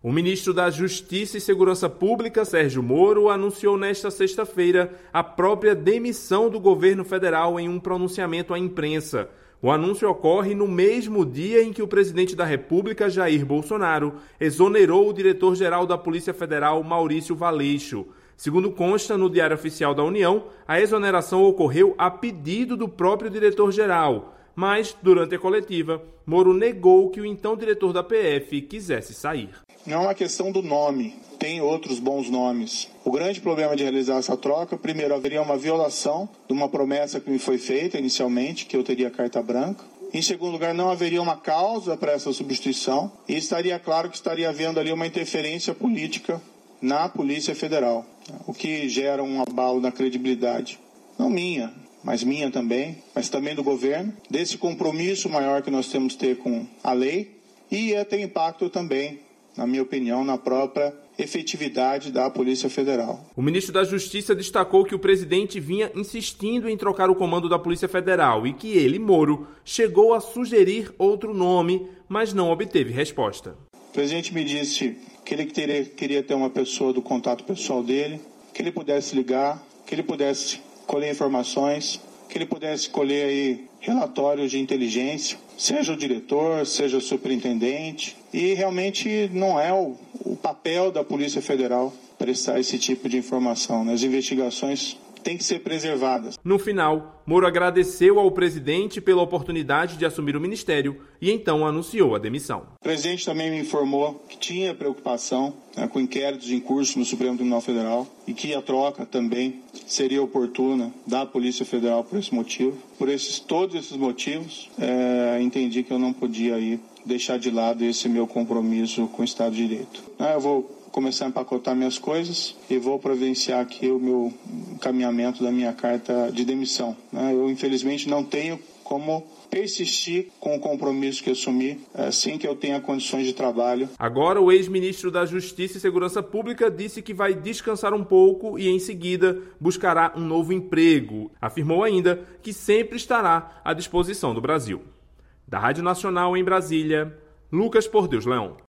O ministro da Justiça e Segurança Pública, Sérgio Moro, anunciou nesta sexta-feira a própria demissão do governo federal em um pronunciamento à imprensa. O anúncio ocorre no mesmo dia em que o presidente da República, Jair Bolsonaro, exonerou o diretor-geral da Polícia Federal, Maurício Valeixo. Segundo consta no Diário Oficial da União, a exoneração ocorreu a pedido do próprio diretor-geral. Mas, durante a coletiva, Moro negou que o então diretor da PF quisesse sair. Não é uma questão do nome, tem outros bons nomes. O grande problema de realizar essa troca, primeiro, haveria uma violação de uma promessa que me foi feita inicialmente, que eu teria carta branca. Em segundo lugar, não haveria uma causa para essa substituição e estaria claro que estaria havendo ali uma interferência política na Polícia Federal, o que gera um abalo na credibilidade, não minha, mas minha também, mas também do governo, desse compromisso maior que nós temos que ter com a lei e ia ter impacto também, na minha opinião, na própria efetividade da Polícia Federal. O ministro da Justiça destacou que o presidente vinha insistindo em trocar o comando da Polícia Federal e que ele, Moro, chegou a sugerir outro nome, mas não obteve resposta. O presidente me disse que ele queria ter uma pessoa do contato pessoal dele, que ele pudesse ligar, que ele pudesse colher informações, que ele pudesse colher aí relatórios de inteligência, seja o diretor, seja o superintendente, e realmente não é o papel da Polícia Federal prestar esse tipo de informação. As investigações têm que ser preservadas. No final, Moro agradeceu ao presidente pela oportunidade de assumir o ministério e então anunciou a demissão. O presidente também me informou que tinha preocupação com inquéritos em curso no Supremo Tribunal Federal e que a troca também seria oportuna da Polícia Federal por esse motivo. Por todos esses motivos, entendi que eu não podia aí deixar de lado esse meu compromisso com o Estado de Direito. Eu vou começar a empacotar minhas coisas e vou providenciar aqui o meu encaminhamento da minha carta de demissão. Eu, infelizmente, não tenho como persistir com o compromisso que assumi sem que eu tenha condições de trabalho. Agora, o ex-ministro da Justiça e Segurança Pública disse que vai descansar um pouco e, em seguida, buscará um novo emprego. Afirmou ainda que sempre estará à disposição do Brasil. Da Rádio Nacional em Brasília, Lucas Por Deus Leão.